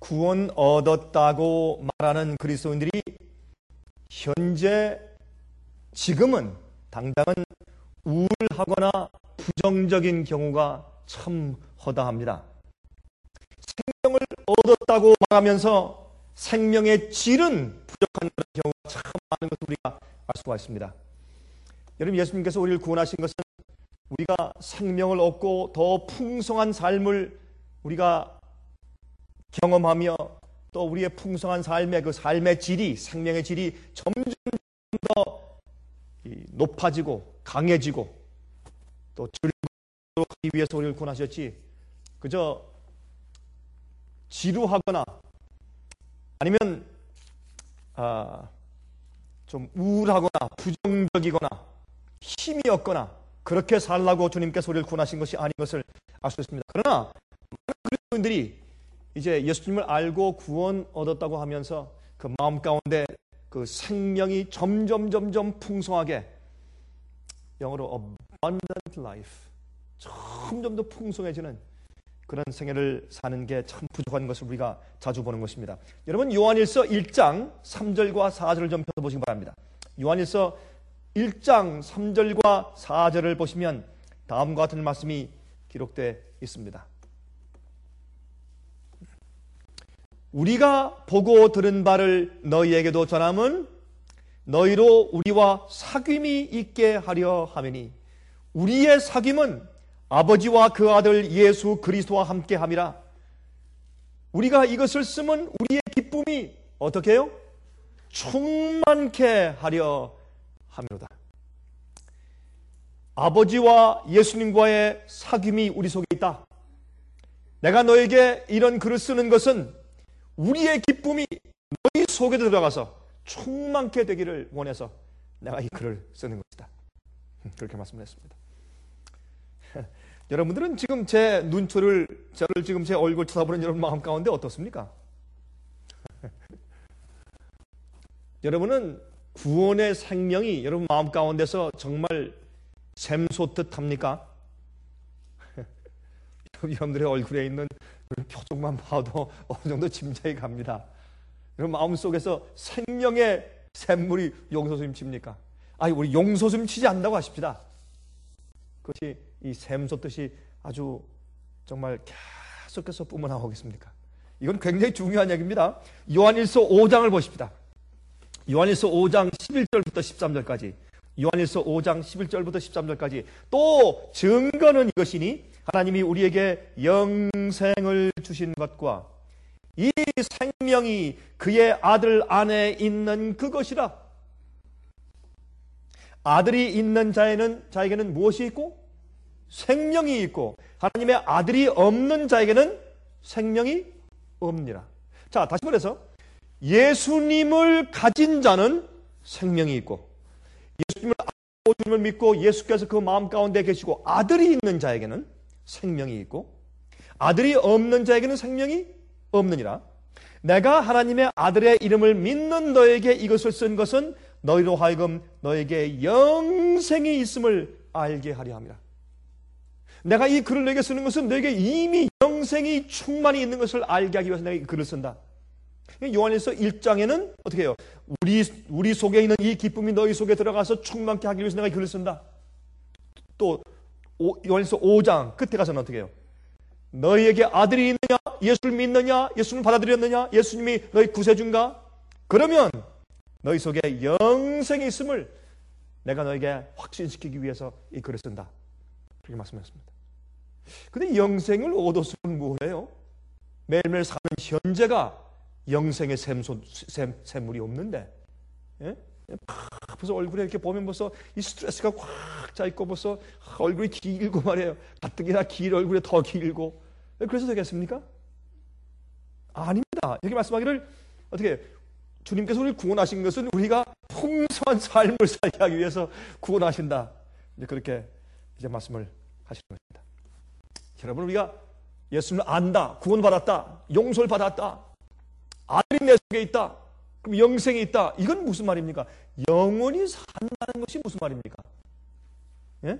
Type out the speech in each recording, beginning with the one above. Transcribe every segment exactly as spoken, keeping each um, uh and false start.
구원 얻었다고 말하는 그리스도인들이 현재 지금은 당장은 우울하거나 부정적인 경우가 참 허다합니다. 생명을 얻었다고 말하면서 생명의 질은 부족한 그런 경우가 참 많은 것을 우리가 알 수가 있습니다. 여러분, 예수님께서 우리를 구원하신 것은 우리가 생명을 얻고 더 풍성한 삶을 우리가 경험하며 또 우리의 풍성한 삶의 그 삶의 질이, 생명의 질이 점점 더 높아지고 강해지고 또 즐거워하기 위해서 우리를 구원하셨지, 그저 지루하거나 아니면 아, 좀 우울하거나 부정적이거나 힘이 없거나 그렇게 살라고 주님께서 우리를 구원하신 것이 아닌 것을 알 수 있습니다. 그러나 많은 그리스도인들이 이제 예수님을 알고 구원 얻었다고 하면서 그 마음 가운데 그 생명이 점점 점점 풍성하게, 영어로 abundant life, 점점 더 풍성해지는 그런 생애를 사는 게 참 부족한 것을 우리가 자주 보는 것입니다. 여러분, 요한일서 일 장 삼 절과 사 절을 좀 펴보시기 바랍니다. 요한일서 일 장 삼 절과 사 절을 보시면 다음과 같은 말씀이 기록되어 있습니다. 우리가 보고 들은 바를 너희에게도 전함은 너희로 우리와 사귐이 있게 하려 함이니 우리의 사귐은 아버지와 그 아들 예수 그리스도와 함께 함이라. 우리가 이것을 쓰면 우리의 기쁨이 어떻게 해요? 충만케 하려 함이로다. 아버지와 예수님과의 사귐이 우리 속에 있다. 내가 너에게 이런 글을 쓰는 것은 우리의 기쁨이 너희 속에 들어가서 충만케 되기를 원해서 내가 이 글을 쓰는 것이다. 그렇게 말씀을 했습니다. 여러분들은 지금 제 눈초를, 저를 지금 제 얼굴 쳐다보는 여러분 마음 가운데 어떻습니까? 여러분은 구원의 생명이 여러분 마음 가운데서 정말 샘솟듯 합니까? 여러분들의 얼굴에 있는 표정만 봐도 어느 정도 짐작이 갑니다. 여러분 마음속에서 생명의 샘물이 용솟음 칩니까? 아니, 우리 용솟음 치지 않는다고 하십시다. 그것이 이 샘 솟듯이 아주 정말 계속해서 뿜어나오겠습니까? 이건 굉장히 중요한 얘기입니다. 요한일서 오 장을 보십시다. 요한일서 오 장 십일 절부터 십삼 절까지, 요한일서 오 장 십일 절부터 십삼 절까지 또 증거는 이것이니 하나님이 우리에게 영생을 주신 것과 이 생명이 그의 아들 안에 있는 그것이라. 아들이 있는 자에는, 자에게는 무엇이 있고? 생명이 있고, 하나님의 아들이 없는 자에게는 생명이 없느니라. 자, 다시 말해서 예수님을 가진 자는 생명이 있고, 예수님을 알고 주님을 믿고 예수께서 그 마음 가운데 계시고 아들이 있는 자에게는 생명이 있고, 아들이 없는 자에게는 생명이 없느니라. 내가 하나님의 아들의 이름을 믿는 너에게 이것을 쓴 것은 너희로 하여금 너에게 영생이 있음을 알게 하려 함이라. 내가 이 글을 너에게 쓰는 것은 너에게 이미 영생이 충만히 있는 것을 알게 하기 위해서 내가 이 글을 쓴다. 요한일서 일 장에는 어떻게 해요? 우리, 우리 속에 있는 이 기쁨이 너희 속에 들어가서 충만케 하기 위해서 내가 이 글을 쓴다. 또 오, 요한일서 오 장 끝에 가서는 어떻게 해요? 너희에게 아들이 있느냐? 예수를 믿느냐? 예수를 받아들였느냐? 예수님이 너희 구세주인가? 그러면 너희 속에 영생이 있음을 내가 너에게 확신시키기 위해서 이 글을 쓴다. 그렇게 말씀하셨습니다. 근데 영생을 얻었으면 뭐해요? 매일매일 사는 현재가 영생의 샘소, 샘, 샘물이 없는데, 예? 벌써 얼굴에 이렇게 보면 벌써 이 스트레스가 확 차있고 벌써 얼굴이 길고 말이에요. 가뜩이나 긴 얼굴에 더 길고. 그래서 되겠습니까? 아닙니다. 여기 말씀하기를 어떻게 주님께서 우리를 구원하신 것은 우리가 풍성한 삶을 살게 하기 위해서 구원하신다. 이제 그렇게 이제 말씀을 하시는 것입니다. 여러분, 우리가 예수님을 안다, 구원받았다, 용서를 받았다, 아들이 내 속에 있다, 그럼 영생이 있다. 이건 무슨 말입니까? 영원히 산다는 것이 무슨 말입니까? 예?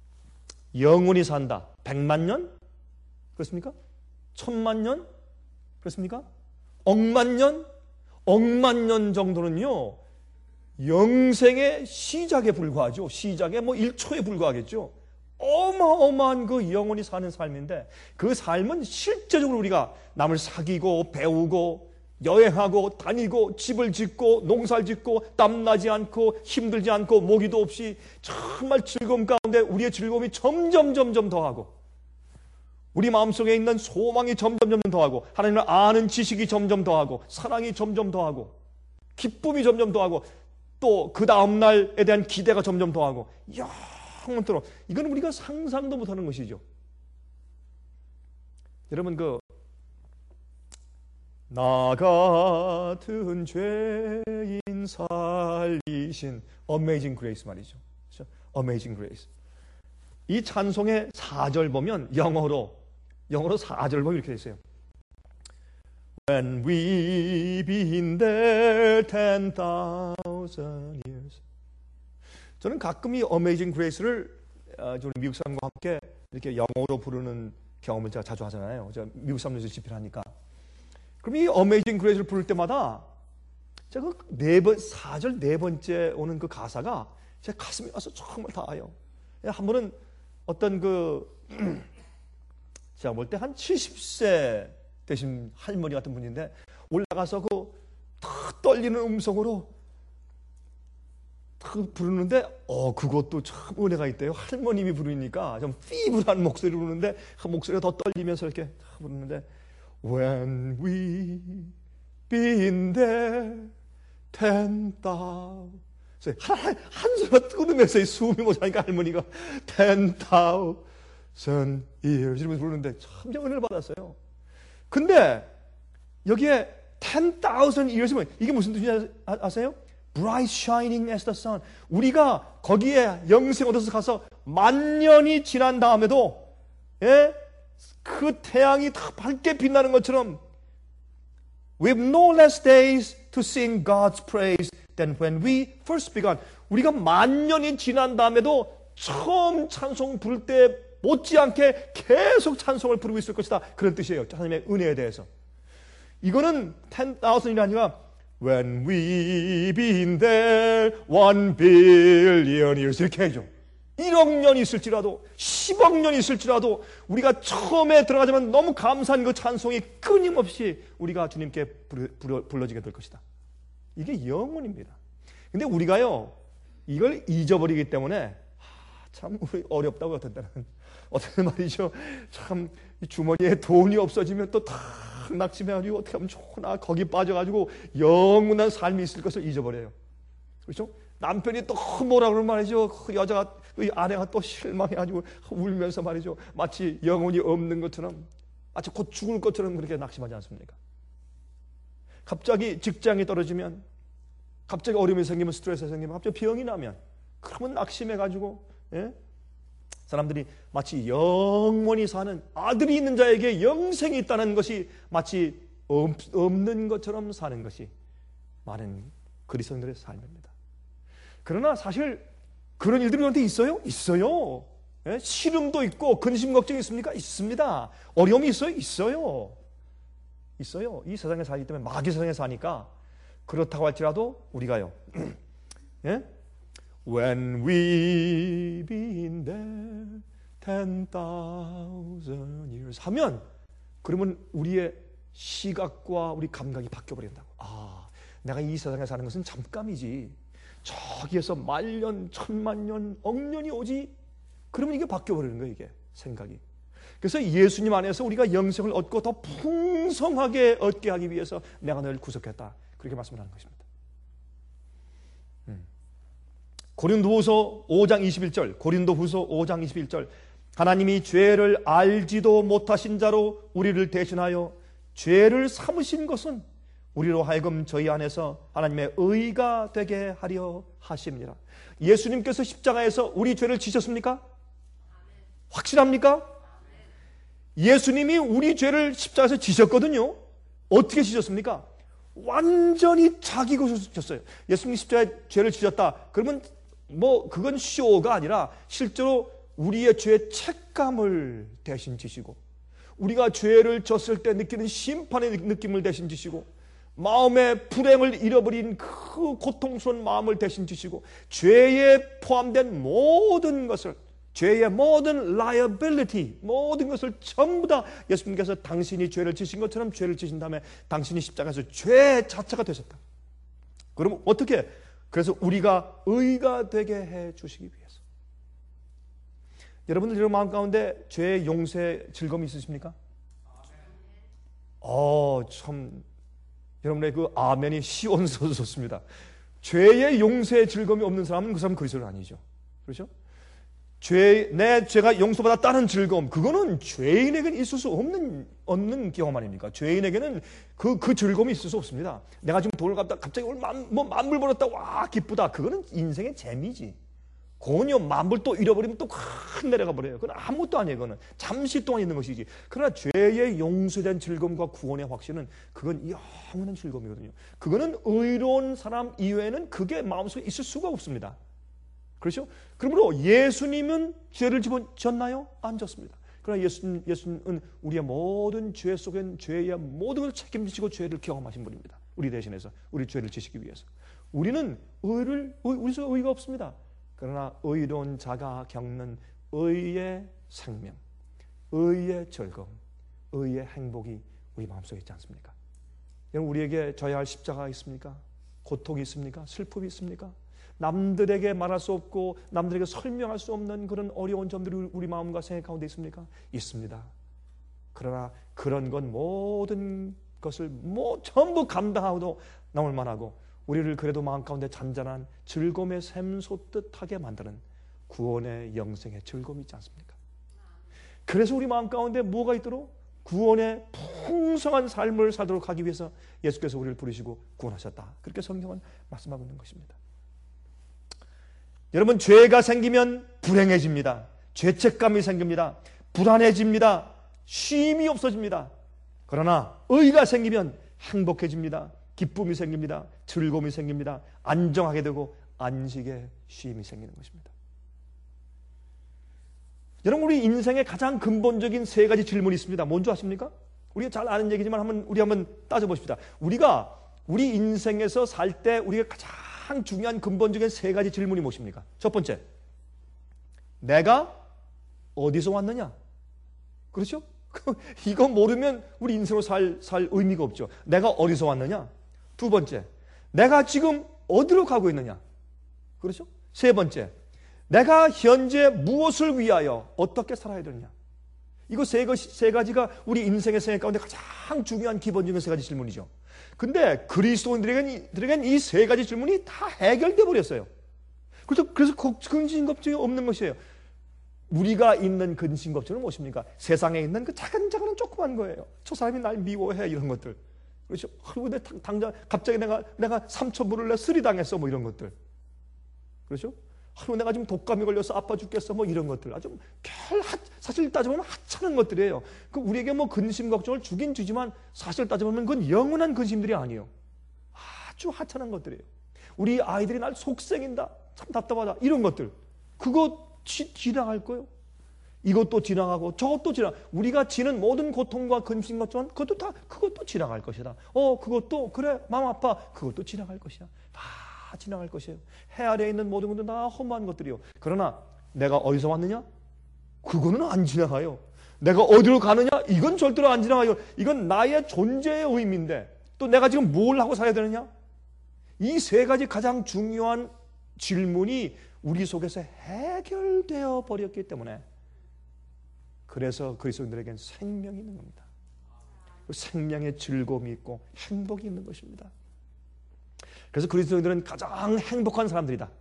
영원히 산다. 백만 년? 그렇습니까? 천만 년? 그렇습니까? 억만 년? 억만 년 정도는요, 영생의 시작에 불과하죠. 시작에 뭐 일 초에 불과하겠죠. 어마어마한 그 영원히 사는 삶인데, 그 삶은 실제적으로 우리가 남을 사귀고 배우고 여행하고 다니고 집을 짓고 농사를 짓고 땀나지 않고 힘들지 않고 모기도 없이 정말 즐거움 가운데 우리의 즐거움이 점점 점점 더하고, 우리 마음속에 있는 소망이 점점 점점 더하고, 하나님을 아는 지식이 점점 더하고, 사랑이 점점 더하고, 기쁨이 점점 더하고, 또 그 다음날에 대한 기대가 점점 더하고, 영원토록. 이건 우리가 상상도 못하는 것이죠. 여러분, 그 나 같은 죄인 살리신 Amazing Grace 말이죠. 그렇죠? Amazing Grace. 이 찬송의 사 절 보면 영어로 영어로 사 절 보면 이렇게 돼 있어요. When we've been there ten thousand years. 저는 가끔 이 Amazing Grace를 저는 미국 사람과 함께 이렇게 영어로 부르는 경험을 제가 자주 하잖아요. 제가 미국 사람들에서 집회를 하니까. 그럼 이 Amazing Grace를 부를 때마다 제가 네 번, 사 절 네 번째 오는 그 가사가 제 가슴에 와서 정말 닿아요. 한 번은 어떤 그 제가 볼 때 한 칠십 세 되신 할머니 같은 분인데 올라가서 그 탁 떨리는 음성으로 탁 부르는데 어 그것도 참 은혜가 있대요. 할머님이 부르니까 좀 피부한 목소리로 부르는데 그 목소리가 더 떨리면서 이렇게 탁 부르는데 When we been there ten thousand 한, 한숨을 끊으면서 숨이 모자니까 할머니가 ten thousand years 이러면서 부르는데 참 은혜를 받았어요. 근데 여기에 ten thousand years면 이게 무슨 뜻인지 아세요? Bright shining as the sun. 우리가 거기에 영생 얻어서 가서 만 년이 지난 다음에도 예? 그 태양이 다 밝게 빛나는 것처럼 We have no less days to sing God's praise than when we first began. 우리가 만 년이 지난 다음에도 처음 찬송 부를 때 못지않게 계속 찬송을 부르고 있을 것이다. 그런 뜻이에요. 하나님의 은혜에 대해서. 이거는 ten thousand이 아니라 When we've been there one billion years 이렇게 해줘. 일억 년이 있을지라도 십억 년이 있을지라도 우리가 처음에 들어가자면 너무 감사한 그 찬송이 끊임없이 우리가 주님께 부르, 부르, 불러지게 될 것이다. 이게 영혼입니다. 근데 우리가요 이걸 잊어버리기 때문에 참 어렵다고 어떤 때는 어떤 때는 말이죠. 참 주머니에 돈이 없어지면 또 다 낙심해가지고 어떻게 하면 좋나 거기 빠져가지고 영원한 삶이 있을 것을 잊어버려요. 그렇죠? 남편이 또 뭐라 그러면 말이죠. 그 여자가 그 아내가 또 실망해가지고 울면서 말이죠. 마치 영혼이 없는 것처럼 마치 곧 죽을 것처럼 그렇게 낙심하지 않습니까? 갑자기 직장이 떨어지면 갑자기 어려움이 생기면 스트레스가 생기면 갑자기 병이 나면 그러면 낙심해가지고 예? 사람들이 마치 영원히 사는 아들이 있는 자에게 영생이 있다는 것이 마치 없는 것처럼 사는 것이 많은 그리스도인들의 삶입니다. 그러나 사실 그런 일들이 우리한테 있어요? 있어요. 예? 시름도 있고 근심 걱정이 있습니까? 있습니다. 어려움이 있어요? 있어요. 있어요. 이 세상에 살기 때문에 마귀 세상에 사니까 그렇다고 할지라도 우리가요. 예? When we've been there ten thousand years 하면 그러면 우리의 시각과 우리 감각이 바뀌어버린다고. 아, 내가 이 세상에 사는 것은 잠깐이지. 저기에서 만년, 천만년, 억년이 오지. 그러면 이게 바뀌어버리는 거예요. 이게 생각이. 그래서 예수님 안에서 우리가 영생을 얻고 더 풍성하게 얻게 하기 위해서 내가 너를 구속했다. 그렇게 말씀을 하는 것입니다. 음. 고린도후서 오 장 이십일 절, 고린도후서 오 장 이십일 절. 하나님이 죄를 알지도 못하신 자로 우리를 대신하여 죄를 삼으신 것은 우리로 하여금 저희 안에서 하나님의 의가 되게 하려 하십니다. 예수님께서 십자가에서 우리 죄를 지셨습니까? 확실합니까? 예수님이 우리 죄를 십자가에서 지셨거든요. 어떻게 지셨습니까? 완전히 자기 것으로 지셨어요. 예수님이 십자가에 죄를 지셨다. 그러면 뭐 그건 쇼가 아니라 실제로 우리의 죄의 책감을 대신 지시고 우리가 죄를 졌을 때 느끼는 심판의 느낌을 대신 지시고 마음의 불행을 잃어버린 그 고통스러운 마음을 대신 지시고 죄에 포함된 모든 것을 죄의 모든 liability 모든 것을 전부 다 예수님께서 당신이 죄를 지신 것처럼 죄를 지신 다음에 당신이 십자가에서 죄 자체가 되셨다. 그럼 어떻게? 그래서 우리가 의가 되게 해 주시기 위해서. 여러분들 여러분 마음 가운데 죄의 용서의 즐거움이 있으십니까? 어, 참 여러분의 그 아멘이 시원서서 좋습니다. 죄의 용서의 즐거움이 없는 사람은 그 사람은 그리스도는 아니죠. 그렇죠? 죄, 내 죄가 용서받았다는 즐거움, 그거는 죄인에게는 있을 수 없는, 없는 경험 아닙니까? 죄인에게는 그, 그 즐거움이 있을 수 없습니다. 내가 지금 돈을 갚다 갑자기 오늘 만, 뭐 만불 벌었다, 와, 기쁘다. 그거는 인생의 재미지. 그건요, 만불 또 잃어버리면 또 큰 내려가 버려요. 그건 아무것도 아니에요. 그거는 잠시 동안 있는 것이지. 그러나 죄의 용서된 즐거움과 구원의 확신은 그건 영원한 즐거움이거든요. 그거는 의로운 사람 이외에는 그게 마음속에 있을 수가 없습니다. 그렇죠? 그러므로 예수님은 죄를 졌나요? 안 졌습니다. 그러나 예수님, 예수님은 우리의 모든 죄 속엔 죄의 모든 것을 책임지시고 죄를 경험하신 분입니다. 우리 대신해서 우리 죄를 지시기 위해서. 우리는 의를 우리 속에 의가 없습니다. 그러나 의로운 자가 겪는 의의 생명, 의의 즐거움, 의의 행복이 우리 마음속에 있지 않습니까? 여러분, 우리에게 져야 할 십자가가 있습니까? 고통이 있습니까? 슬픔이 있습니까? 남들에게 말할 수 없고 남들에게 설명할 수 없는 그런 어려운 점들이 우리 마음과 생각 가운데 있습니까? 있습니다. 그러나 그런 건 모든 것을 뭐 전부 감당하고도 남을 만하고 우리를 그래도 마음 가운데 잔잔한 즐거움의 샘솟듯하게 만드는 구원의 영생의 즐거움이 있지 않습니까? 그래서 우리 마음 가운데 뭐가 있도록? 구원의 풍성한 삶을 살도록 하기 위해서 예수께서 우리를 부르시고 구원하셨다. 그렇게 성경은 말씀하고 있는 것입니다. 여러분, 죄가 생기면 불행해집니다. 죄책감이 생깁니다. 불안해집니다. 쉼이 없어집니다. 그러나 의가 생기면 행복해집니다. 기쁨이 생깁니다. 즐거움이 생깁니다. 안정하게 되고 안식의 쉼이 생기는 것입니다. 여러분, 우리 인생의 가장 근본적인 세 가지 질문이 있습니다. 뭔지 아십니까? 우리가 잘 아는 얘기지만 한번 우리 한번 따져봅시다. 우리가 우리 인생에서 살 때 우리가 가장 중요한 근본적인 세 가지 질문이 무엇입니까? 첫 번째, 내가 어디서 왔느냐? 그렇죠? 이거 모르면 우리 인생으로 살, 살 의미가 없죠. 내가 어디서 왔느냐? 두 번째, 내가 지금 어디로 가고 있느냐? 그렇죠? 세 번째, 내가 현재 무엇을 위하여 어떻게 살아야 되느냐? 이거 세, 세 가지가 우리 인생의 생각 가운데 가장 중요한 기본적인 세 가지 질문이죠. 근데 그리스도인들에게는 이 세 가지 질문이 다 해결돼 버렸어요. 그래서, 그래서 근심걱정이 없는 것이에요. 우리가 있는 근심걱정은 무엇입니까? 세상에 있는 그 작은 작은 조그만 거예요. 저 사람이 날 미워해, 이런 것들. 그렇죠? 근데 당장 갑자기 내가 내가 삼천불을 내 쓰리당했어, 뭐 이런 것들. 그렇죠? 하루 내가 지금 독감이 걸려서 아파 죽겠어, 뭐 이런 것들. 아주 별 하, 사실 따져보면 하찮은 것들이에요. 그 우리에게 뭐 근심 걱정을 주긴 주지만 사실 따져보면 그건 영원한 근심들이 아니에요. 아주 하찮은 것들이에요. 우리 아이들이 날 속생인다, 참 답답하다, 이런 것들. 그거 지, 지나갈 거예요. 이것도 지나가고 저것도 지나. 우리가 지는 모든 고통과 근심 걱정은 그것도 다 그것도 지나갈 것이다. 어, 그것도 그래 마음 아파. 그것도 지나갈 것이야. 다 지나갈 것이에요. 해 아래에 있는 모든 것도 다 험한 것들이요. 그러나 내가 어디서 왔느냐? 그거는 안 지나가요. 내가 어디로 가느냐? 이건 절대로 안 지나가요. 이건 나의 존재의 의미인데 또 내가 지금 뭘 하고 살아야 되느냐? 이 세 가지 가장 중요한 질문이 우리 속에서 해결되어 버렸기 때문에 그래서 그리스도인들에게는 생명이 있는 겁니다. 생명의 즐거움이 있고 행복이 있는 것입니다. 그래서 그리스도인들은 가장 행복한 사람들이다.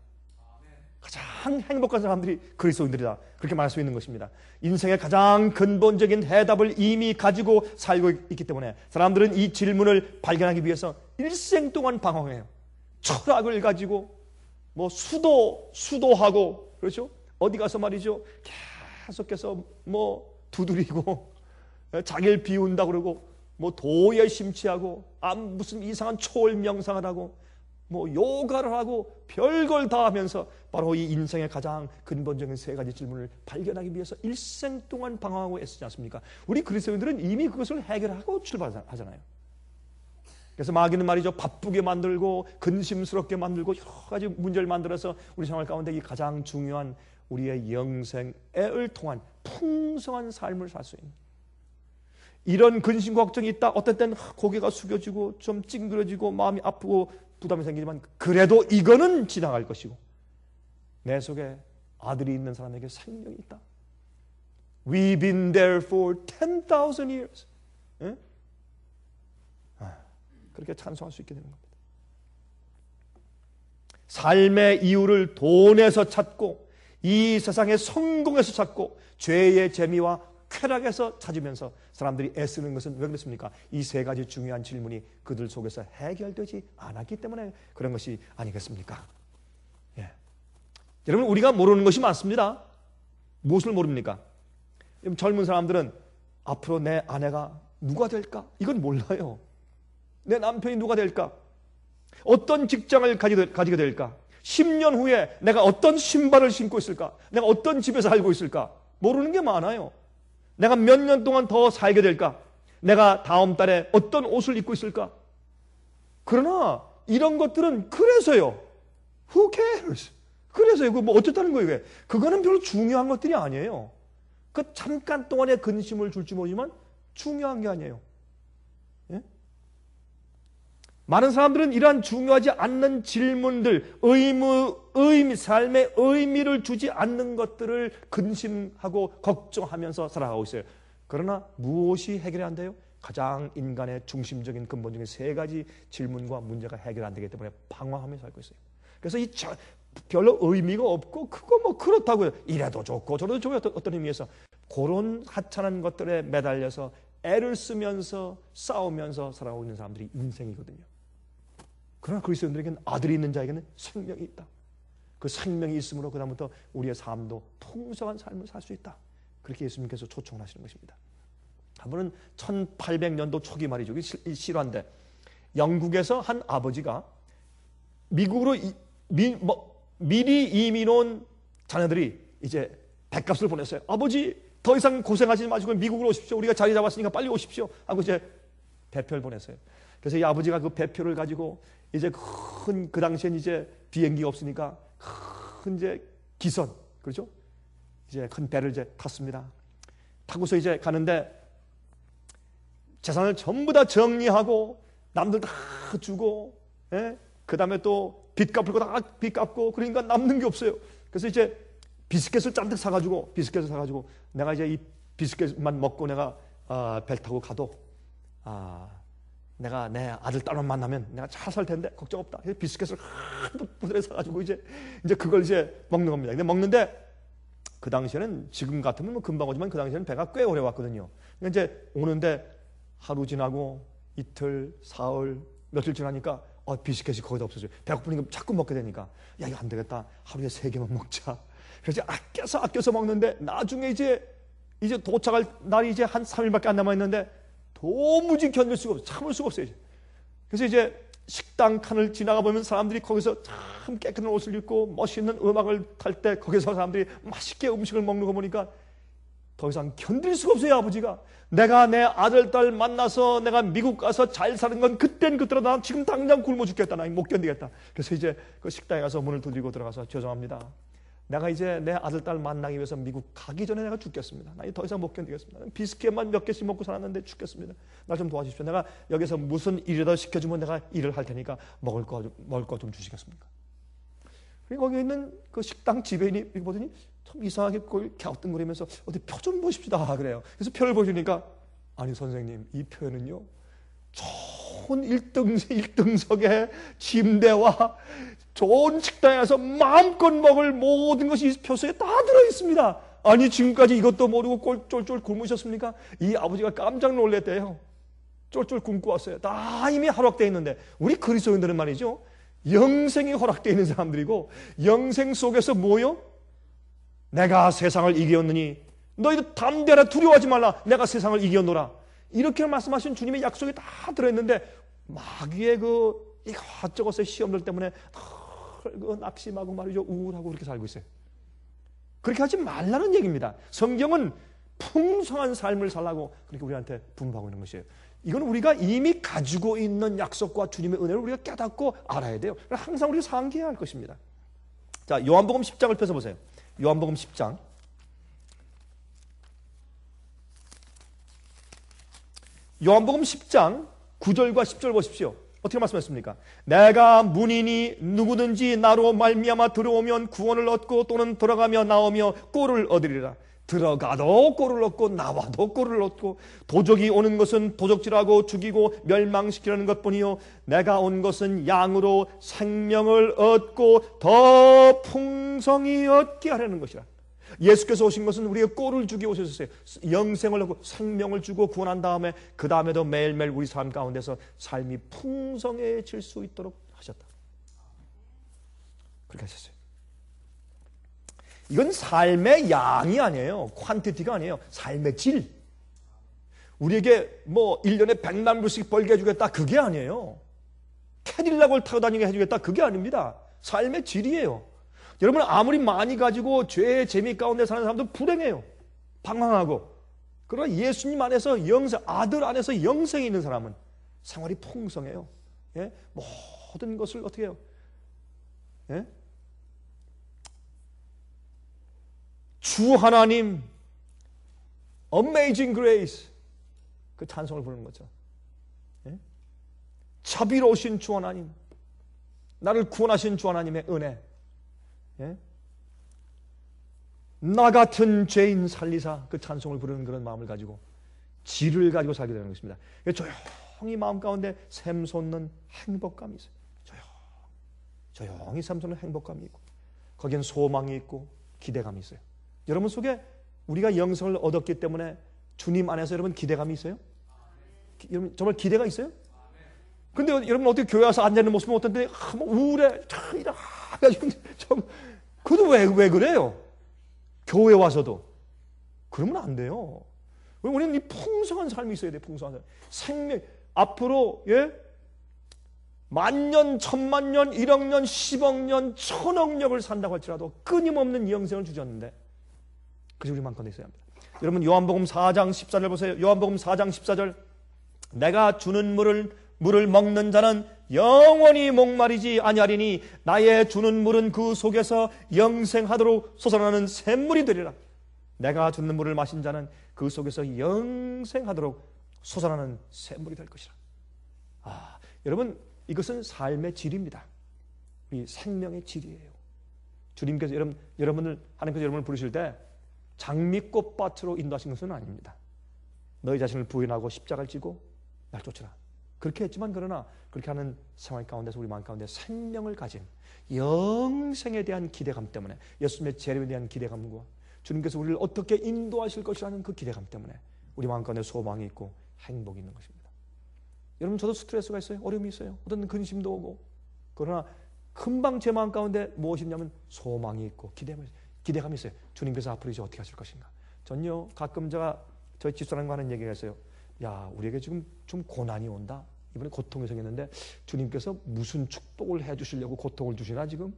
가장 행복한 사람들이 그리스도인들이다. 그렇게 말할 수 있는 것입니다. 인생의 가장 근본적인 해답을 이미 가지고 살고 있기 때문에 사람들은 이 질문을 발견하기 위해서 일생 동안 방황해요. 철학을 가지고 뭐 수도, 수도하고, 그렇죠? 어디 가서 말이죠. 계속해서 뭐 두드리고, 자기를 비운다 그러고, 뭐 도에 심취하고, 아, 무슨 이상한 초월 명상을 하고, 뭐 요가를 하고 별걸 다 하면서 바로 이 인생의 가장 근본적인 세 가지 질문을 발견하기 위해서 일생 동안 방황하고 애쓰지 않습니까? 우리 그리스도인들은 이미 그것을 해결하고 출발하잖아요. 그래서 마귀는 말이죠, 바쁘게 만들고 근심스럽게 만들고 여러 가지 문제를 만들어서 우리 생활 가운데 이 가장 중요한 우리의 영생을 통한 풍성한 삶을 살 수 있는, 이런 근심 걱정이 있다. 어떤 때는 고개가 숙여지고 좀 찡그러지고 마음이 아프고 부담이 생기지만 그래도 이거는 지나갈 것이고, 내 속에 아들이 있는 사람에게 생명이 있다. We've been there for ten thousand years. 예? 그렇게 찬송할 수 있게 되는 겁니다. 삶의 이유를 돈에서 찾고 이 세상의 성공에서 찾고 죄의 재미와 쾌락에서 찾으면서 사람들이 애쓰는 것은 왜 그렇습니까? 이 세 가지 중요한 질문이 그들 속에서 해결되지 않았기 때문에 그런 것이 아니겠습니까? 예. 여러분, 우리가 모르는 것이 많습니다. 무엇을 모릅니까? 젊은 사람들은 앞으로 내 아내가 누가 될까? 이건 몰라요. 내 남편이 누가 될까? 어떤 직장을 가지게 될까? 십 년 후에 내가 어떤 신발을 신고 있을까? 내가 어떤 집에서 살고 있을까? 모르는 게 많아요. 내가 몇 년 동안 더 살게 될까? 내가 다음 달에 어떤 옷을 입고 있을까? 그러나 이런 것들은 그래서요. Who cares? 그래서요. 그 뭐 어쨌다는 거예요. 왜? 그거는 별로 중요한 것들이 아니에요. 그 잠깐 동안의 근심을 줄지 모르지만 중요한 게 아니에요. 예? 많은 사람들은 이러한 중요하지 않는 질문들, 의무, 의미, 삶의 의미를 주지 않는 것들을 근심하고 걱정하면서 살아가고 있어요. 그러나 무엇이 해결이 안 돼요? 가장 인간의 중심적인 근본적인 세 가지 질문과 문제가 해결 안 되기 때문에 방황하면서 살고 있어요. 그래서 이 저, 별로 의미가 없고 그거 뭐 그렇다고요. 이래도 좋고 저래도 좋고 어떤, 어떤 의미에서 그런 하찮은 것들에 매달려서 애를 쓰면서 싸우면서 살아가고 있는 사람들이 인생이거든요. 그러나 그리스도인들에게는 아들이 있는 자에게는 생명이 있다. 그 생명이 있으므로 그다음부터 우리의 삶도 풍성한 삶을 살 수 있다. 그렇게 예수님께서 초청을 하시는 것입니다. 한 번은 천팔백 년도 초기 말이죠. 이 실화인데 영국에서 한 아버지가 미국으로 이, 미, 뭐, 미리 이민 온 자녀들이 이제 백값을 보냈어요. 아버지 더 이상 고생하지 마시고 미국으로 오십시오. 우리가 자리 잡았으니까 빨리 오십시오. 하고 이제 배표를 보냈어요. 그래서 이 아버지가 그 배표를 가지고 이제 큰, 그 당시엔 이제 비행기가 없으니까 큰 이제 기선, 그렇죠? 이제 큰 배를 이제 탔습니다. 타고서 이제 가는데 재산을 전부 다 정리하고 남들 다 주고, 예? 그 다음에 또 빚 갚을 거 다 빚 갚고 그러니까 남는 게 없어요. 그래서 이제 비스켓을 잔뜩 사가지고 비스켓을 사가지고 내가 이제 이 비스켓만 먹고 내가 아, 배 타고 가도 아, 내가 내 아들 딸만 만나면 내가 잘 살 텐데 걱정 없다. 그래서 비스켓을 한 부대에 사가지고 이제 이제 그걸 이제 먹는 겁니다. 근데 먹는데 그 당시에는 지금 같으면 뭐 금방 오지만 그 당시에는 배가 꽤 오래 왔거든요. 그러니까 이제 오는데 하루 지나고 이틀, 사흘, 며칠 지나니까 어, 비스켓이 거의 다 없어져요. 배고프니까 자꾸 먹게 되니까 야 이거 안 되겠다. 하루에 세 개만 먹자. 그래서 아껴서 아껴서 먹는데 나중에 이제 이제 도착할 날이 이제 한 삼 일밖에 안 남아 있는데 도무지 견딜 수가 없어요. 참을 수가 없어요. 이제. 그래서 이제 식당 칸을 지나가 보면 사람들이 거기서 참 깨끗한 옷을 입고 멋있는 음악을 탈 때 거기서 사람들이 맛있게 음식을 먹는 거 보니까 더 이상 견딜 수가 없어요. 아버지가 내가 내 아들 딸 만나서 내가 미국 가서 잘 사는 건 그땐 그때로 나 지금 당장 굶어 죽겠다. 나 못 견디겠다. 그래서 이제 그 식당에 가서 문을 두드리고 들어가서 죄송합니다. 내가 이제 내 아들 딸 만나기 위해서 미국 가기 전에 내가 죽겠습니다. 나 더 이상 못 견디겠습니다. 비스켓만 몇 개씩 먹고 살았는데 죽겠습니다. 날 좀 도와주십시오. 내가 여기서 무슨 일이라도 시켜주면 내가 일을 할 테니까 먹을 거 좀, 먹을 거 좀 주시겠습니까? 그리고 거기 있는 그 식당 지배인이 이렇게 보더니 참 이상하게 그걸 갸우뚱거리면서 어디 표 좀 보십시다 그래요. 그래서 표를 보여주니까 아니 선생님 이 표에는요 좋은 일 등, 일 등석의 침대와 좋은 식당에서 마음껏 먹을 모든 것이 표서에 다 들어있습니다. 아니 지금까지 이것도 모르고 꼴쫄쫄 굶으셨습니까? 이 아버지가 깜짝 놀랐대요. 쫄쫄 굶고 왔어요. 다 이미 허락되어 있는데 우리 그리스도인들은 말이죠. 영생이 허락되어 있는 사람들이고 영생 속에서 뭐요? 내가 세상을 이겼느니 너희도 담대하라 두려워하지 말라. 내가 세상을 이겼노라. 이렇게 말씀하신 주님의 약속이 다 들어있는데 마귀의 그 이것저것의 시험들 때문에 그 낙심하고 말이죠. 우울하고 그렇게 살고 있어요. 그렇게 하지 말라는 얘기입니다. 성경은 풍성한 삶을 살라고 그렇게 우리한테 분부하고 있는 것이에요. 이건 우리가 이미 가지고 있는 약속과 주님의 은혜를 우리가 깨닫고 알아야 돼요. 항상 우리가 상기해야 할 것입니다. 자, 요한복음 십 장을 펴서보세요. 요한복음 십 장. 요한복음 십 장 구 절과 십 절 보십시오. 어떻게 말씀했습니까? 내가 문이니 누구든지 나로 말미암아 들어오면 구원을 얻고 또는 들어가며 나오며 꼴을 얻으리라. 들어가도 꼴을 얻고 나와도 꼴을 얻고 도적이 오는 것은 도적질하고 죽이고 멸망시키려는 것뿐이요 내가 온 것은 양으로 생명을 얻고 더 풍성히 얻게 하려는 것이라. 예수께서 오신 것은 우리의 꼴을 주기 오셨어요. 영생을 얻고 생명을 주고 구원한 다음에 그 다음에도 매일매일 우리 삶 가운데서 삶이 풍성해질 수 있도록 하셨다. 그렇게 하셨어요. 이건 삶의 양이 아니에요. 퀀티티가 아니에요. 삶의 질. 우리에게 뭐 일 년에 백만 불씩 벌게 해주겠다. 그게 아니에요. 캐딜락을 타고 다니게 해주겠다. 그게 아닙니다. 삶의 질이에요. 여러분 아무리 많이 가지고 죄의 재미 가운데 사는 사람도 불행해요. 방황하고. 그러나 예수님 안에서 영생, 아들 안에서 영생이 있는 사람은 생활이 풍성해요. 예? 모든 것을 어떻게 해요? 예? 주 하나님, Amazing Grace, 그 찬송을 부르는 거죠. 예? 자비로우신 주 하나님, 나를 구원하신 주 하나님의 은혜, 예? 나 같은 죄인 살리사, 그 찬송을 부르는 그런 마음을 가지고 질을 가지고 살게 되는 것입니다. 조용히 마음 가운데 샘솟는 행복감이 있어요. 조용, 조용히 샘솟는 행복감이 있고 거기엔 소망이 있고 기대감이 있어요. 여러분 속에 우리가 영생을 얻었기 때문에 주님 안에서 여러분 기대감이 있어요? 기, 여러분 정말 기대가 있어요? 근데 여러분 어떻게 교회 와서 앉아있는 모습은 어떤데 아, 뭐 우울해 이래가지고 좀 그도 왜, 왜 그래요? 교회 와서도 그러면 안 돼요. 우리는 이 풍성한 삶이 있어야 돼요. 풍성한 삶. 생명 앞으로 예 만년, 천만년, 일억 년, 십억 년, 천억 년을 산다고 할지라도 끊임없는 영생을 주셨는데 그래서 우리 마음껏 있어야 합니다. 여러분 요한복음 사 장 십사 절 보세요. 요한복음 사 장 십사 절 내가 주는 물을 물을 먹는 자는 영원히 목마르지 아니하리니 나의 주는 물은 그 속에서 영생하도록 솟아나는 샘물이 되리라. 내가 주는 물을 마신 자는 그 속에서 영생하도록 솟아나는 샘물이 될 것이라. 아, 여러분 이것은 삶의 질입니다. 이 생명의 질이에요. 주님께서 여러분, 여러분을 하나님께서 여러분을 부르실 때 장미꽃밭으로 인도하신 것은 아닙니다. 너희 자신을 부인하고 십자가를 지고 날 쫓으라. 그렇게 했지만 그러나 그렇게 하는 생활 가운데서 우리 마음 가운데 생명을 가진 영생에 대한 기대감 때문에 예수님의 재림에 대한 기대감과 주님께서 우리를 어떻게 인도하실 것이라는 그 기대감 때문에 우리 마음 가운데 소망이 있고 행복이 있는 것입니다. 여러분 저도 스트레스가 있어요. 어려움이 있어요. 어떤 근심도 오고 그러나 금방 제 마음 가운데 무엇이 있냐면 소망이 있고 기대감이, 기대감이 있어요. 주님께서 앞으로 이제 어떻게 하실 것인가. 전요 가끔 제가 저희 집사람과 하는 얘기가 있어요. 야 우리에게 지금 좀 고난이 온다. 이번에 고통이 생겼는데 주님께서 무슨 축복을 해주시려고 고통을 주시나 지금?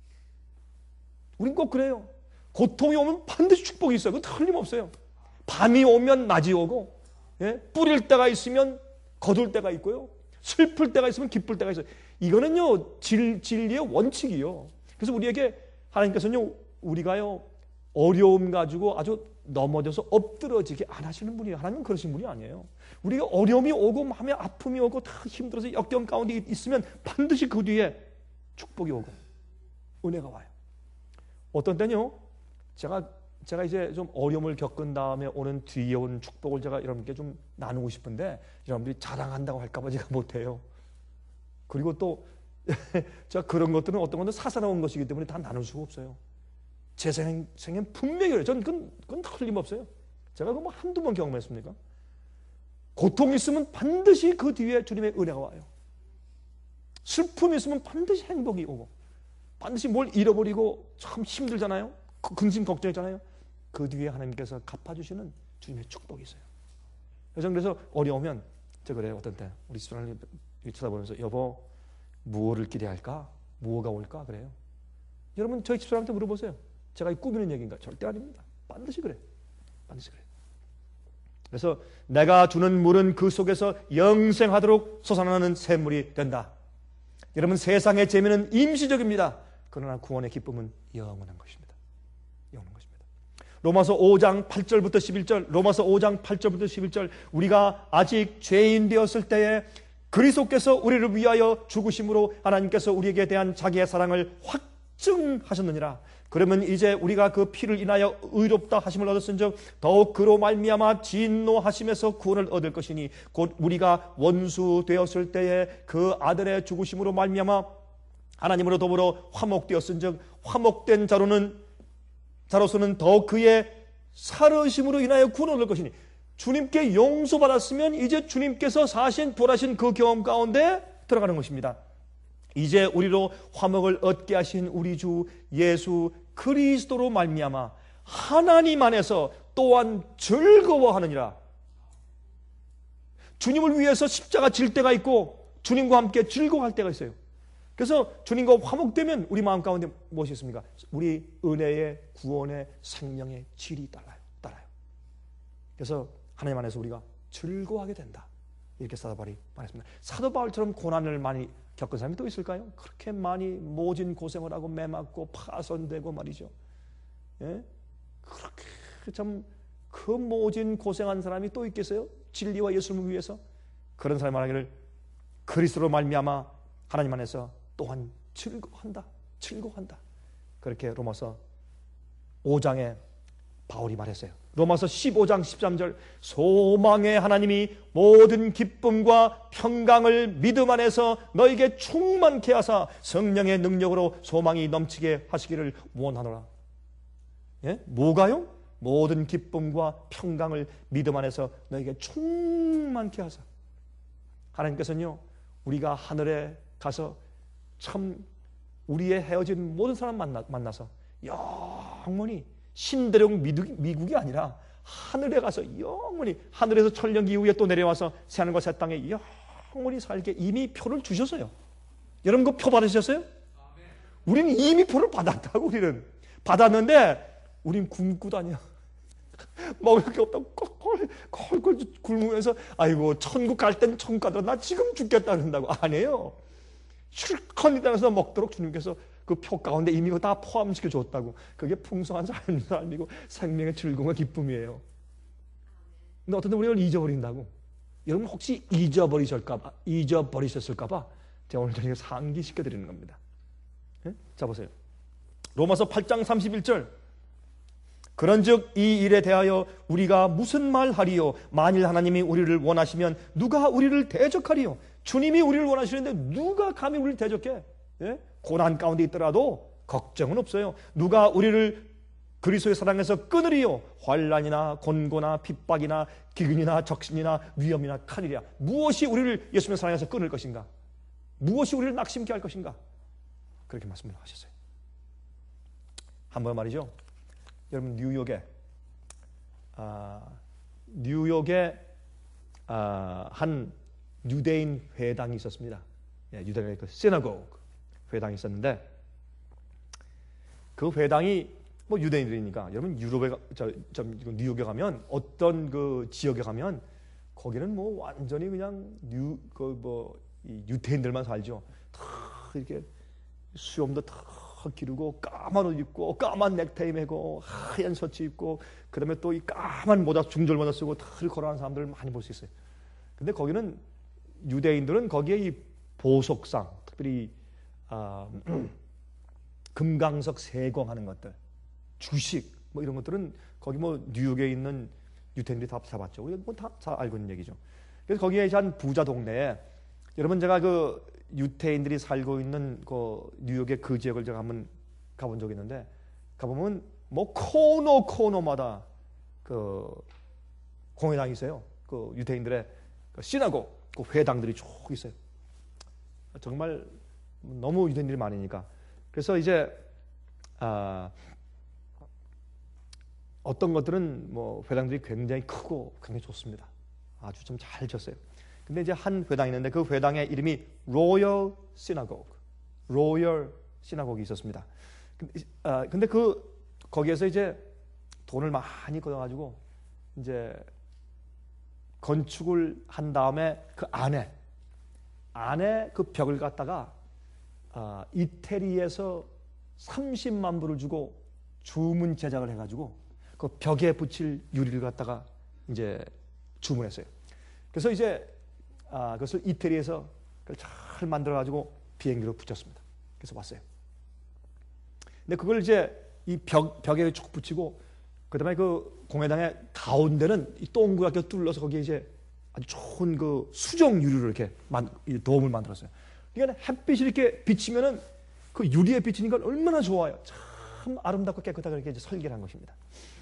우린 꼭 그래요. 고통이 오면 반드시 축복이 있어요. 그건 틀림없어요. 밤이 오면 낮이 오고 예? 뿌릴 때가 있으면 거둘 때가 있고요. 슬플 때가 있으면 기쁠 때가 있어요. 이거는요 진, 진리의 원칙이요. 그래서 우리에게 하나님께서는요 우리가요 어려움 가지고 아주 넘어져서 엎드러지게 안 하시는 분이에요. 하나님은 그러신 분이 아니에요. 우리가 어려움이 오고 마음에 아픔이 오고 다 힘들어서 역경 가운데 있으면 반드시 그 뒤에 축복이 오고 은혜가 와요. 어떤 때는요 제가 제가 이제 좀 어려움을 겪은 다음에 오는 뒤에 온 축복을 제가 여러분께 좀 나누고 싶은데 여러분들이 자랑한다고 할까봐 제가 못해요. 그리고 또 제가 그런 것들은 어떤 건데 사사로운 것이기 때문에 다 나눌 수가 없어요. 제 생, 생엔 분명히 그래요. 저는 그건, 그건 틀림없어요. 제가 그거 뭐 한두 번 경험했습니까? 고통이 있으면 반드시 그 뒤에 주님의 은혜가 와요. 슬픔이 있으면 반드시 행복이 오고 반드시 뭘 잃어버리고 참 힘들잖아요. 근심 걱정했잖아요. 그 뒤에 하나님께서 갚아주시는 주님의 축복이 있어요. 그래서 그래서 어려우면 제가 그래요. 어떤 때 우리 집사람이 쳐다보면서 여보 무엇을 기대할까? 무엇가 올까? 그래요. 여러분 저희 집사람한테 물어보세요. 제가 꾸미는 얘기인가? 절대 아닙니다. 반드시 그래. 반드시 그래. 그래서 내가 주는 물은 그 속에서 영생하도록 솟아나는 샘물이 된다. 여러분 세상의 재미는 임시적입니다. 그러나 구원의 기쁨은 영원한 것입니다. 영원한 것입니다. 로마서 오 장 팔 절부터 십일 절, 로마서 오 장 팔 절부터 십일 절, 우리가 아직 죄인 되었을 때에 그리스도께서 우리를 위하여 죽으심으로 하나님께서 우리에게 대한 자기의 사랑을 확증하셨느니라. 그러면 이제 우리가 그 피를 인하여 의롭다 하심을 얻었은즉 더욱 그로 말미암아 진노하심에서 구원을 얻을 것이니 곧 우리가 원수 되었을 때에 그 아들의 죽으심으로 말미암아 하나님으로 더불어 화목되었은즉 화목된 자로는 자로서는 더욱 그의 살으심으로 인하여 구원을 얻을 것이니 주님께 용서받았으면 이제 주님께서 사신 부활하신 그 경험 가운데 들어가는 것입니다. 이제 우리로 화목을 얻게 하신 우리 주 예수 그리스도로 말미암아 하나님 안에서 또한 즐거워하느니라. 주님을 위해서 십자가 질 때가 있고 주님과 함께 즐거워할 때가 있어요. 그래서 주님과 화목되면 우리 마음 가운데 무엇이 있습니까? 우리 은혜의 구원의 생명의 질이 달라요. 달라요. 그래서 하나님 안에서 우리가 즐거워하게 된다. 이렇게 사도 바울이 말했습니다. 사도 바울처럼 고난을 많이 겪은 사람이 또 있을까요? 그렇게 많이 모진 고생을 하고 매맞고 파손되고 말이죠. 예? 그렇게 참 그 모진 고생한 사람이 또 있겠어요? 진리와 예수님을 위해서? 그런 사람이 말하기를 그리스도로 말미암아 하나님 안에서 또한 즐거워한다. 즐거워한다. 그렇게 로마서 오 장에 바울이 말했어요. 로마서 십오 장 십삼 절 소망의 하나님이 모든 기쁨과 평강을 믿음 안에서 너에게 충만케 하사 성령의 능력으로 소망이 넘치게 하시기를 원하노라. 예? 뭐가요? 모든 기쁨과 평강을 믿음 안에서 너에게 충만케 하사. 하나님께서는요 우리가 하늘에 가서 참 우리의 헤어진 모든 사람 만나, 만나서 영원히 신대륙 미국이 아니라 하늘에 가서 영원히 하늘에서 천년 이후에 또 내려와서 새하늘과 새 땅에 영원히 살게 이미 표를 주셨어요. 여러분 그 표 받으셨어요? 우리는 이미 표를 받았다고. 우리는 받았는데 우린 굶고 다녀. 먹을 게 없다고 콜콜콜 굶으면서 아이고 천국 갈 땐 천국 가더라 나 지금 죽겠다 그런다고. 아니에요. 실컷 이 땅에서 먹도록 주님께서 그 표 가운데 이미 다 포함시켜 줬다고. 그게 풍성한 삶, 삶이고 생명의 즐거움과 기쁨이에요. 근데 어떤 때 우리가 잊어버린다고. 여러분 혹시 잊어버리실까봐 잊어버리셨을까봐 제가 오늘 저녁에 상기시켜 드리는 겁니다. 네? 자 보세요. 로마서 팔 장 삼십일 절 그런즉 이 일에 대하여 우리가 무슨 말하리요? 만일 하나님이 우리를 원하시면 누가 우리를 대적하리요? 주님이 우리를 원하시는데 누가 감히 우리를 대적해? 예? 고난 가운데 있더라도 걱정은 없어요. 누가 우리를 그리스도의 사랑에서 끊으리요? 환난이나 곤고나 핍박이나 기근이나 적신이나 위험이나 칼이랴. 무엇이 우리를 예수님의 사랑에서 끊을 것인가? 무엇이 우리를 낙심케 할 것인가? 그렇게 말씀을 하셨어요. 한번 말이죠. 여러분 뉴욕에 아, 뉴욕에 아, 한 유대인 회당이 있었습니다. 예, 유대인의 그 시나고그 회당이 있었는데 그 회당이 뭐 유대인들이니까 여러분 유럽에 저, 저 뉴욕에 가면 어떤 그 지역에 가면 거기는 뭐 완전히 그냥 뉴 그 뭐 유태인들만 살죠. 다 이렇게 수염도 다 기르고 까만 옷 입고 까만 넥타이 매고 하얀 셔츠 입고 그다음에 또 이 까만 모자 중절 모자 쓰고 다 걸어가는 사람들을 많이 볼 수 있어요. 근데 거기는 유대인들은 거기에 이 보석상 특별히 아, 금강석 세공하는 것들 주식 뭐 이런 것들은 거기 뭐 뉴욕에 있는 유태인들이 다 사봤죠. 우리가 뭐 다 다 알고 있는 얘기죠. 그래서 거기에 한 부자 동네에 여러분 제가 그 유태인들이 살고 있는 그 뉴욕의 그 지역을 제가 한번 가본 적이 있는데 가보면 뭐 코너 코너마다 그 공회당이 있어요. 그 유태인들의 그 시나고 그 회당들이 쭉 있어요. 정말 너무 유대인들이 많으니까. 그래서 이제 아, 어떤 것들은 뭐 회당들이 굉장히 크고 굉장히 좋습니다. 아주 좀 잘 졌어요. 근데 이제 한 회당이 있는데 그 회당의 이름이 로열 시나고그, 로열 시나고그가 있었습니다. 근데, 아, 근데 그 거기에서 이제 돈을 많이 걷어가지고 이제 건축을 한 다음에 그 안에 안에 그 벽을 갖다가 아, 이태리에서 삼십만 불을 주고 주문 제작을 해가지고 그 벽에 붙일 유리를 갖다가 이제 주문했어요. 그래서 이제 아, 그것을 이태리에서 그걸 잘 만들어가지고 비행기로 붙였습니다. 그래서 왔어요. 근데 그걸 이제 이 벽, 벽에 쭉 붙이고 그 다음에 그 공회당의 가운데는 이 동그랗게 뚫려서 거기에 이제 아주 좋은 그 수정 유리로 이렇게 만, 도움을 만들었어요. 그러니까 햇빛이 이렇게 비치면은 그 유리에 비치니까 얼마나 좋아요. 참 아름답고 깨끗하게 이렇게 이제 설계를 한 것입니다.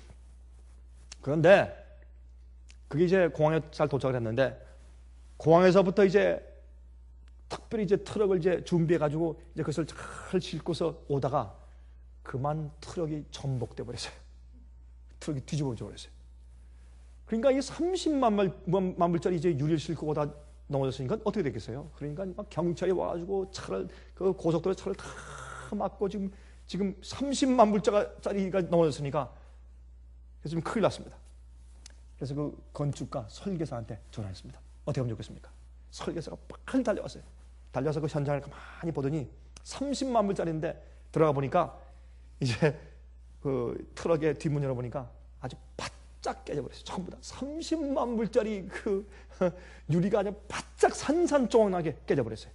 그런데 그게 이제 공항에 잘 도착을 했는데 공항에서부터 이제 특별히 이제 트럭을 이제 준비해가지고 이제 그것을 잘 싣고서 오다가 그만 트럭이 전복돼 버렸어요. 트럭이 뒤집어져 버렸어요. 그러니까 이 삼십만 불짜리 이제 유리를 싣고 오다 넘어졌으니까 어떻게 됐겠어요? 그러니까 막 경찰이 와가지고 차를 그 고속도로 차를 다 막고 지금 지금 삼십만 불짜리가 넘어졌으니까 그래서 지금 큰일 났습니다. 그래서 그 건축가 설계사한테 전화했습니다. 어떻게 하면 좋겠습니까? 설계사가 빨리 달려왔어요. 달려서 그 현장을 가만히 보더니 삼십만 불짜리인데 들어가 보니까 이제 그 트럭의 뒷문 열어보니까 아주 바짝 깨져버렸어요. 전부 다 삼십만 불짜리 그 유리가 아주 바짝 산산조각나게 깨져버렸어요.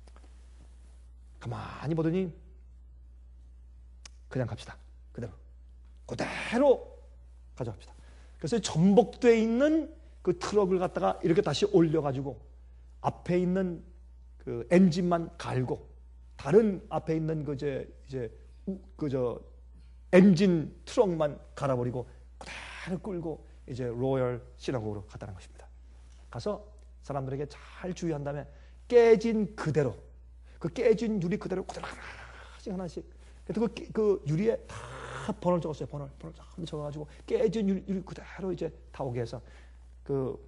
가만히 보더니 그냥 갑시다. 그대로. 그대로 가져갑시다. 그래서 전복되어 있는 그 트럭을 갖다가 이렇게 다시 올려가지고 앞에 있는 그 엔진만 갈고 다른 앞에 있는 그 이제 이제 그 저 엔진 트럭만 갈아버리고 그대로 끌고 이제 로열 시나고그로 갔다는 것입니다. 가서 사람들에게 잘 주의한 다음에 깨진 그대로 그 깨진 유리 그대로 그대로 하나씩 하나씩 그래서 그, 그 유리에 다 번호를 적었어요. 번호를 번호를 쫙 적어가지고 깨진 유리, 유리 그대로 이제 다 오게 해서 그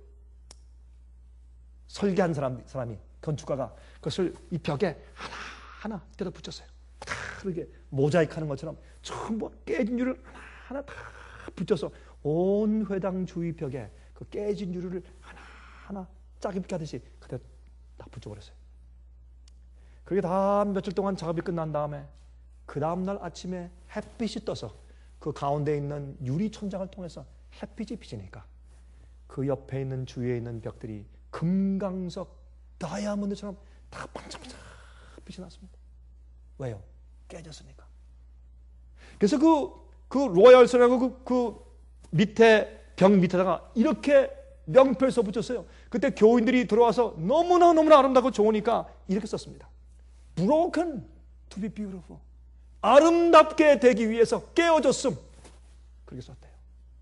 설계한 사람 사람이 건축가가 그것을 이 벽에 하나 하나 떼다 붙였어요. 그렇게 모자이크하는 것처럼 전부 깨진 유리를 하나 하나 다 붙여서 온 회당 주위 벽에 그 깨진 유리를 하나 하나 짜깁기 하듯이 그대로 다 붙여버렸어요. 그게 다 며칠 동안 작업이 끝난 다음에 그 다음날 아침에 햇빛이 떠서 그 가운데 있는 유리 천장을 통해서 햇빛이 비치니까 그 옆에 있는 주위에 있는 벽들이 금강석 다이아몬드처럼 다 반짝반짝 빛이 났습니다. 왜요? 깨졌으니까. 그래서 그, 그 로얄스라고 그, 그 밑에 벽 밑에다가 이렇게 명패를 써 붙였어요. 그때 교인들이 들어와서 너무나 너무나 아름답고 좋으니까 이렇게 썼습니다. Broken to be beautiful. 아름답게 되기 위해서 깨어졌음. 그렇게 썼대요.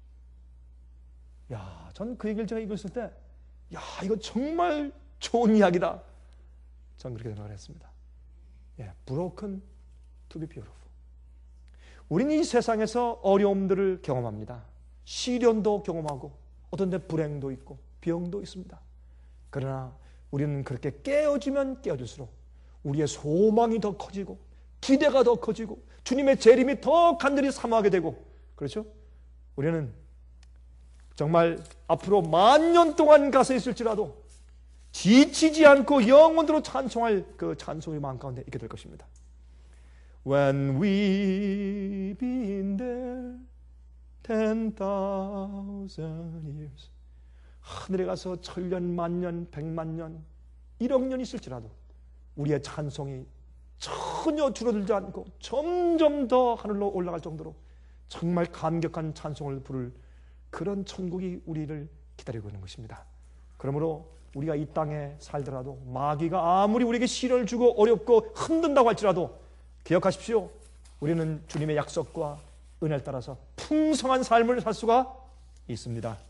야, 전 그 얘기를 제가 읽었을 때, 야, 이거 정말 좋은 이야기다. 전 그렇게 생각을 했습니다. 예, broken to be beautiful. 우리는 이 세상에서 어려움들을 경험합니다. 시련도 경험하고 어떤 데 불행도 있고 병도 있습니다. 그러나 우리는 그렇게 깨어지면 깨어질수록 우리의 소망이 더 커지고 기대가 더 커지고 주님의 재림이 더 간절히 사모하게 되고 그렇죠? 우리는 정말 앞으로 만 년 동안 가서 있을지라도 지치지 않고 영원토록 찬송할 그 찬송의 마음 가운데 있게 될 것입니다. When we've been there ten thousand years 하늘에 가서 천년, 만년, 백만 년, 일억 년 있을지라도 우리의 찬송이 전혀 줄어들지 않고 점점 더 하늘로 올라갈 정도로 정말 감격한 찬송을 부를 그런 천국이 우리를 기다리고 있는 것입니다. 그러므로 우리가 이 땅에 살더라도 마귀가 아무리 우리에게 시련을 주고 어렵고 흔든다고 할지라도 기억하십시오. 우리는 주님의 약속과 은혜를 따라서 풍성한 삶을 살 수가 있습니다.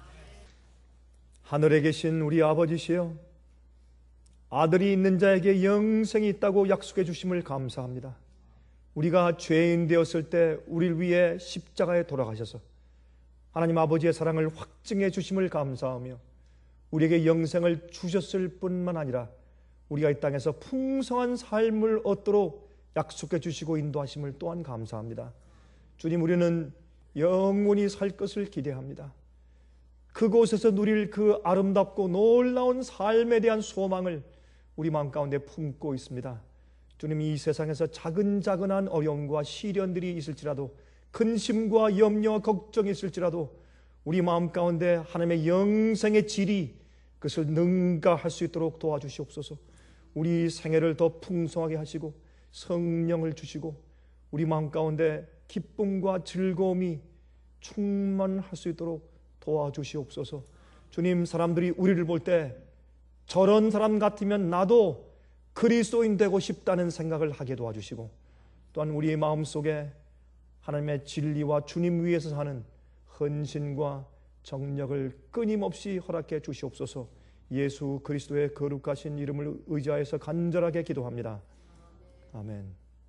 하늘에 계신 우리 아버지시여, 아들이 있는 자에게 영생이 있다고 약속해 주심을 감사합니다. 우리가 죄인 되었을 때 우리를 위해 십자가에 돌아가셔서 하나님 아버지의 사랑을 확증해 주심을 감사하며 우리에게 영생을 주셨을 뿐만 아니라 우리가 이 땅에서 풍성한 삶을 얻도록 약속해 주시고 인도하심을 또한 감사합니다. 주님, 우리는 영원히 살 것을 기대합니다. 그곳에서 누릴 그 아름답고 놀라운 삶에 대한 소망을 우리 마음 가운데 품고 있습니다. 주님, 이 세상에서 자근자근한 어려움과 시련들이 있을지라도, 근심과 염려와 걱정이 있을지라도 우리 마음 가운데 하나님의 영생의 질이 그것을 능가할 수 있도록 도와주시옵소서. 우리 생애를 더 풍성하게 하시고 성령을 주시고 우리 마음 가운데 기쁨과 즐거움이 충만할 수 있도록 도와주시옵소서. 주님, 사람들이 우리를 볼 때 저런 사람 같으면 나도 그리스도인 되고 싶다는 생각을 하게 도와주시고, 또한 우리의 마음속에 하나님의 진리와 주님 위에서 사는 헌신과 정력을 끊임없이 허락해 주시옵소서. 예수 그리스도의 거룩하신 이름을 의지하여서 간절하게 기도합니다. 아멘.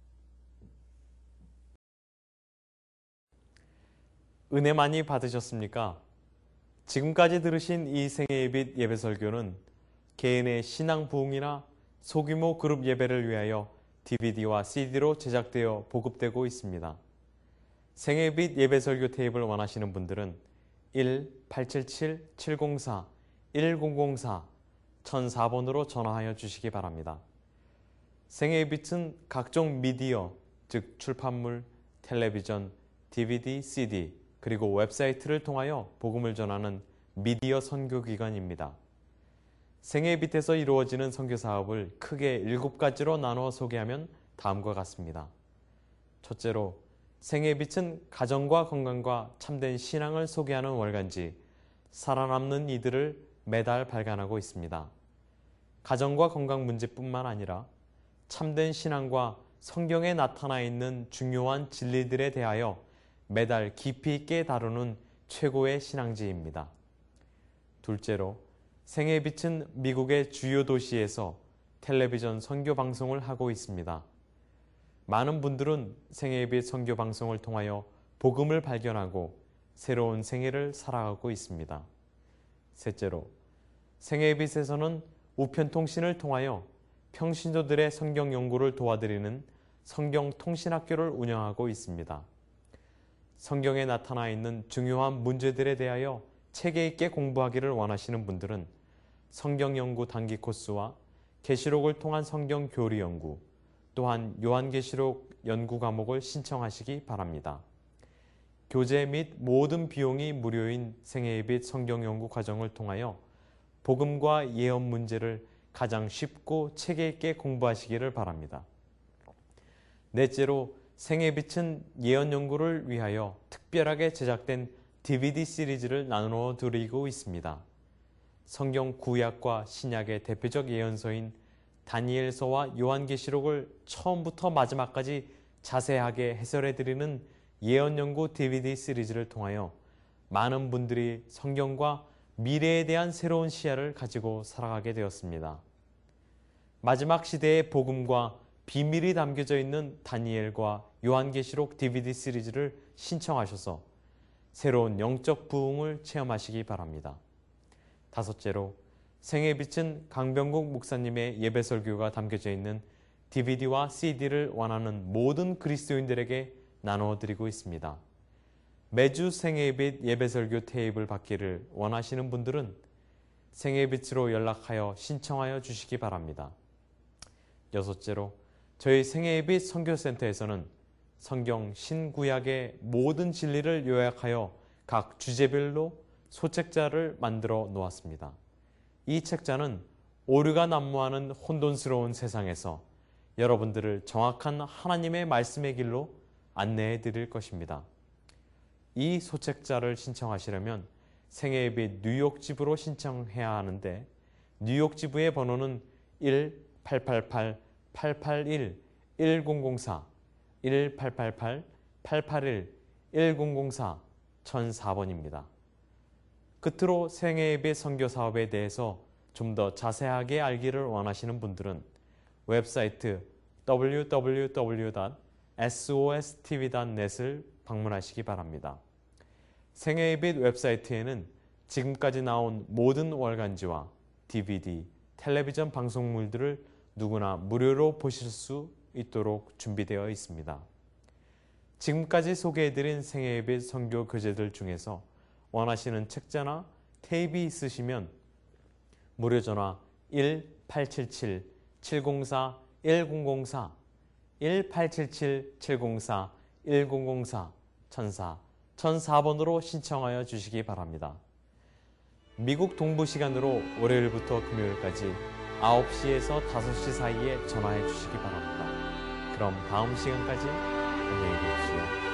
은혜 많이 받으셨습니까? 지금까지 들으신 이 생애의 빛 예배설교는 개인의 신앙 부흥이나 소규모 그룹 예배를 위하여 디비디와 씨디로 제작되어 보급되고 있습니다. 생애의 빛 예배설교 테이프를 원하시는 분들은 일 팔칠칠 칠공사 일공공사 천사 번으로 전화하여 주시기 바랍니다. 생애의 빛은 각종 미디어, 즉 출판물, 텔레비전, 디비디, 씨디, 그리고 웹사이트를 통하여 복음을 전하는 미디어 선교기관입니다. 생애의 빛에서 이루어지는 선교사업을 크게 일곱 가지로 나누어 소개하면 다음과 같습니다. 첫째로, 생애의 빛은 가정과 건강과 참된 신앙을 소개하는 월간지 살아남는 이들을 매달 발간하고 있습니다. 가정과 건강 문제뿐만 아니라 참된 신앙과 성경에 나타나 있는 중요한 진리들에 대하여 매달 깊이 있게 다루는 최고의 신앙지입니다. 둘째로, 생애의 빛은 미국의 주요 도시에서 텔레비전 선교 방송을 하고 있습니다. 많은 분들은 생애의 빛 선교 방송을 통하여 복음을 발견하고 새로운 생애를 살아가고 있습니다. 셋째로, 생애의 빛에서는 우편통신을 통하여 평신도들의 성경 연구를 도와드리는 성경통신학교를 운영하고 있습니다. 성경에 나타나 있는 중요한 문제들에 대하여 체계 있게 공부하기를 원하시는 분들은 성경 연구 단기 코스와 계시록을 통한 성경 교리 연구, 또한 요한계시록 연구 과목을 신청하시기 바랍니다. 교재 및 모든 비용이 무료인 생애의 빛 성경 연구 과정을 통하여 복음과 예언 문제를 가장 쉽고 체계 있게 공부하시기를 바랍니다. 넷째로, 생애의 빛은 예언 연구를 위하여 특별하게 제작된 디비디 시리즈를 나누어 드리고 있습니다. 성경 구약과 신약의 대표적 예언서인 다니엘서와 요한계시록을 처음부터 마지막까지 자세하게 해설해드리는 예언 연구 디비디 시리즈를 통하여 많은 분들이 성경과 미래에 대한 새로운 시야를 가지고 살아가게 되었습니다. 마지막 시대의 복음과 비밀이 담겨져 있는 다니엘과 요한계시록 디비디 시리즈를 신청하셔서 새로운 영적 부흥을 체험하시기 바랍니다. 다섯째로, 생애의 빛은 강병국 목사님의 예배 설교가 담겨져 있는 디비디와 씨디를 원하는 모든 그리스도인들에게 나누어 드리고 있습니다. 매주 생애의 빛 예배 설교 테이프를 받기를 원하시는 분들은 생애의 빛으로 연락하여 신청하여 주시기 바랍니다. 여섯째로, 저희 생애의 빛 선교센터에서는 성경 신구약의 모든 진리를 요약하여 각 주제별로 소책자를 만들어 놓았습니다. 이 책자는 오류가 난무하는 혼돈스러운 세상에서 여러분들을 정확한 하나님의 말씀의 길로 안내해 드릴 것입니다. 이 소책자를 신청하시려면 생애의 빛 뉴욕 지부로 신청해야 하는데, 뉴욕 지부의 번호는 일 팔팔팔 팔팔일 일공공사 일 팔팔팔 팔팔일 일공공사 천사 번입니다. 끝으로 생애의 빛 선교 사업에 대해서 좀 더 자세하게 알기를 원하시는 분들은 웹사이트 더블유 더블유 더블유 닷 에스오에스티비 닷 넷을 방문하시기 바랍니다. 생애의 빛 웹사이트에는 지금까지 나온 모든 월간지와 디비디, 텔레비전 방송물들을 누구나 무료로 보실 수 있도록 준비되어 있습니다. 지금까지 소개해드린 생애예배 선교 교재들 중에서 원하시는 책자나 테이프 있으시면 무료 전화 일 팔칠칠 칠공사 일공공사 일 팔칠칠 칠공사 일공공사 천사 천사 번으로 신청하여 주시기 바랍니다. 미국 동부 시간으로 월요일부터 금요일까지 아홉 시에서 다섯 시 사이에 전화해 주시기 바랍니다. 그럼 다음 시간까지 안녕히 계십시오.